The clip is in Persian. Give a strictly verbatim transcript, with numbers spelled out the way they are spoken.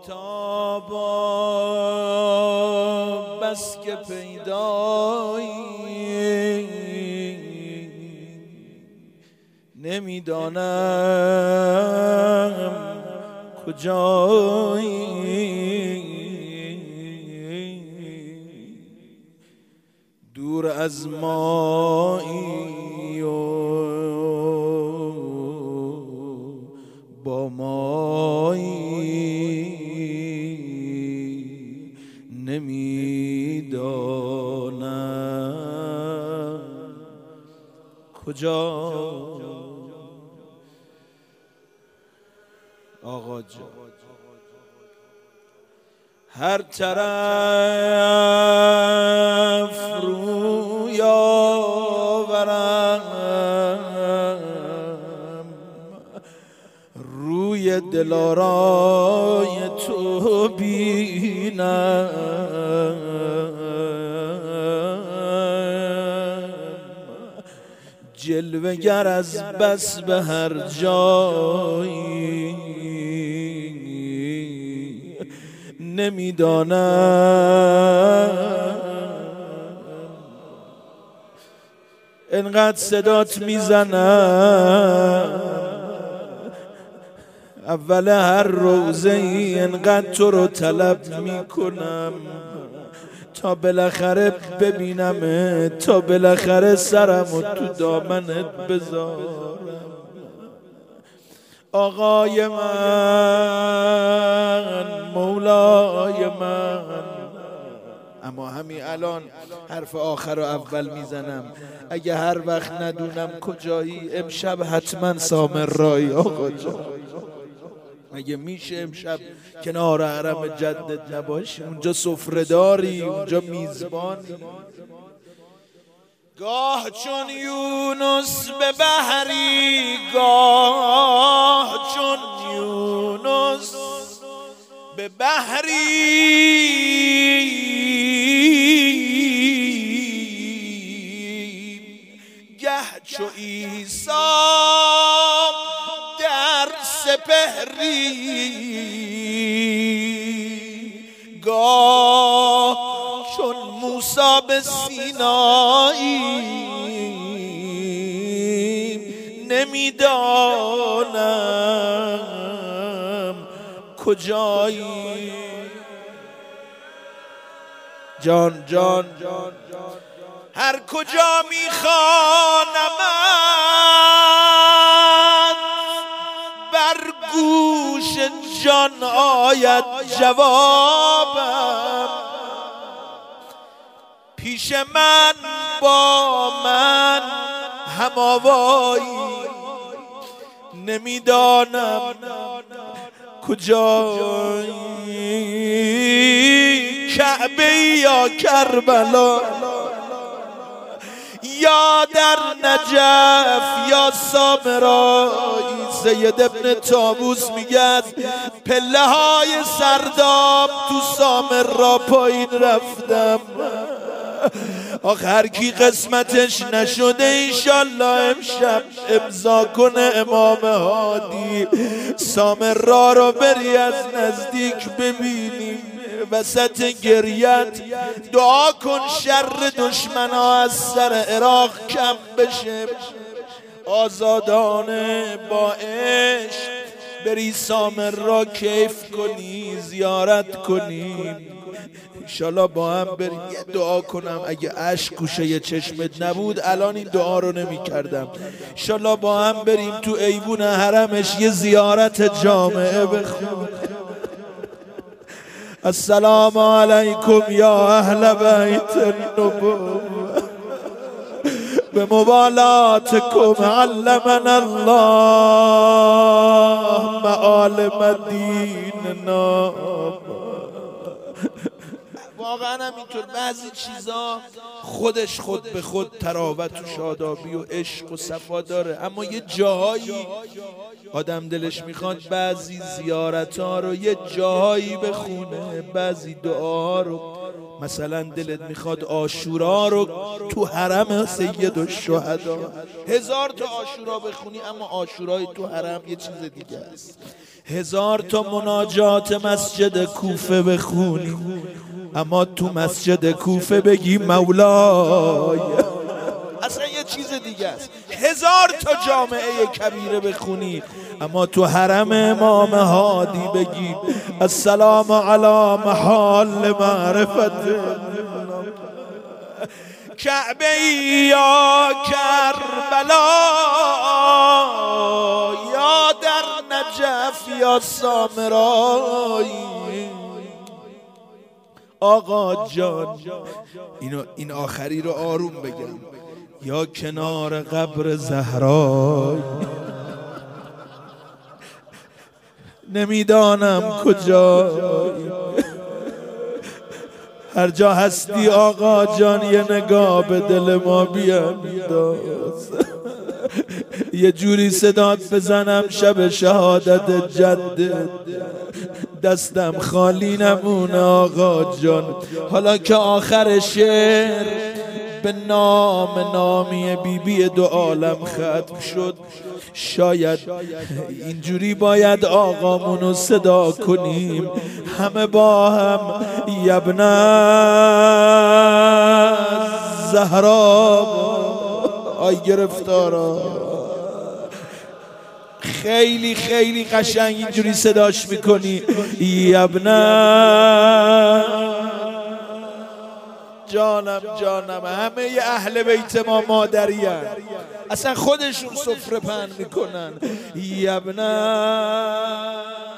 آفتابا بس که پیدایی نمیدانم کجایی دور از مایی و با مایی نمیدانم کجا آقا جان هر طرف روی آورم روی دلارای تو بینم جلوه گر از بس به هر جایی نمیدانم انقدر صدات میزنم اول هر روزه ای انقدر تو رو طلب میکنم تا بالاخره ببینم تا بالاخره سرمو تو دامنت بذارم آقای من مولای من اما همین الان حرف آخر رو اول میزنم اگه هر وقت ندونم کجایی امشب حتما سامرایی آقا جان اگه میشه امشب کنار حرم جدت نباشی اونجا سفره داری اونجا میزبانی گاه چون یونس به بحری گاه چون یونس به بحری گه چو عیسی در سپهری گاه چون موسی به سینایی نمیدانم کجایی جان جان هر کجا میخوانمت بر گوش جان آید جوابم پیش من با من هماوایی نمیدانم کجایی کعبه یا کربلا یا در نجف یا سامرایی سید ابن طاووس میگه پله های سرداب تو سامرا پایین رفتم آخر کی قسمتش نشده انشالله امشب امضا کنه امام هادی سامرا رو بری از نزدیک ببینیم وسط گریت دعا کن شر دشمنا از سر عراق کم بشه آزادانه با عشق بری سامرا کیف کنی زیارت کنی انشالله با هم بریم یه دعا کنم اگه اشک گوشه چشمت نبود الان این دعا رو نمی کردم انشالله با هم بریم تو ایوون حرمش یه زیارت جامعه بخونیم السلام علیکم یا اهل بیت النبوة بموالاتكم علمنا الله معالم دیننا واقعا همینطور بعضی چیزا خودش خود به خود تراوت و شادابی و عشق و صفا داره اما یه جاهایی آدم دلش میخواد بعضی زیارت ها رو یه جاهایی بخونه بعضی دعاها رو مثلا دلت میخواد عاشورا رو تو حرم سید الشهدا هزار تا عاشورا بخونی، اما عاشورای تو حرم یه چیز دیگه است. هزار تا مناجات مسجد کوفه بخونی، اما تو مسجد کوفه بگی مولای، اصلا یه چیز دیگه است. هزار تا جامعه کبیره بخونی، اما تو حرم امام هادی بگی السلام علی محال معرفت کعبه یا کربلا یا در نجف یا سامرای. آقا جان اینو این آخری رو آروم بگم، یا کنار قبر زهرای، نمیدانم کجا، هر جا هستی آقا جان یه نگاه به دل ما بیانداز، یه جوری صدات بزنم شب شهادت جدت دستم خالی نمونه آقا جان. حالا که آخر شعر به نام نامی بی بی دو عالم ختم شد، شاید اینجوری باید آقامونو صدا کنیم همه با هم یبن زهرا. آی گرفتارا خیلی خیلی قشنگ اینجوری صداش میکنی یبن جانم جانم. همه اهل بیت ما مادری هن. اصلا خودشون سفره پهن میکنن یبن